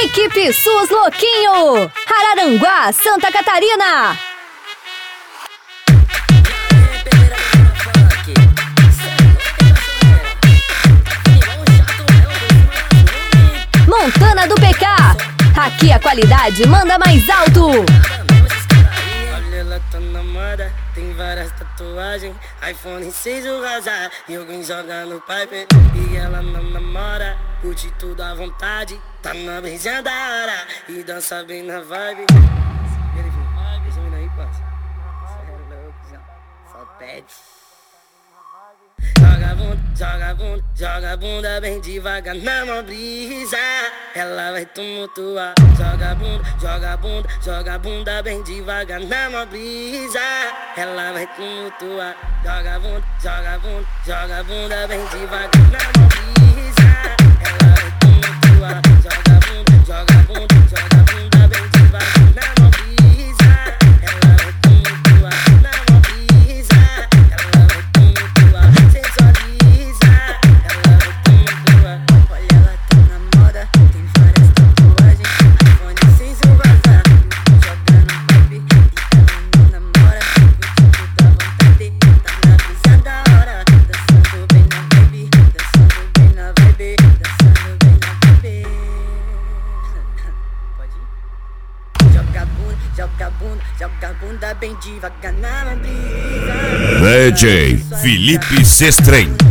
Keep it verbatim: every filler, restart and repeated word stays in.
Equipe Sus Louquinho, Araranguá, Santa Catarina. Montana do P K, aqui a qualidade manda mais alto. Olha, ela tá na moda, tem várias tatuagens, iPhone seis o razar, e alguém joga no pipe. E ela não namora, curte tudo à vontade, tá na brisa da hora e dança bem na vibe. Resumindo aí, parça, cê é louco, já, só pede. Joga bunda, joga bunda, joga bunda bem devagar na mão brisa. Ela vai tumultuar. Joga bunda, joga bunda, joga bunda bem devagar na mão brisa. Ela vai tumultuar. Joga bunda, joga bunda, joga bunda bem devagar na mão brisa. Ela vai tumultuar. Joga bunda, joga bunda, joga bunda bem devagar na mão brisa. Ela vai tumultuar na mão brisa. Ela vai tumultuar. Sensualiza, ela vai tumultuar. Olha, ela tá na moda, tem várias tatuagens, iPhone seis o vazar, jogando pipe. E ela não namora, curte tudo à vontade, tá na brisa da hora, dançando bem na vibe, dançando bem na vibe, dançando bem na vibe. Pode ir? Joga bunda, joga bunda, joga bunda bem devagar na brisa. D J Felipe Sestrem.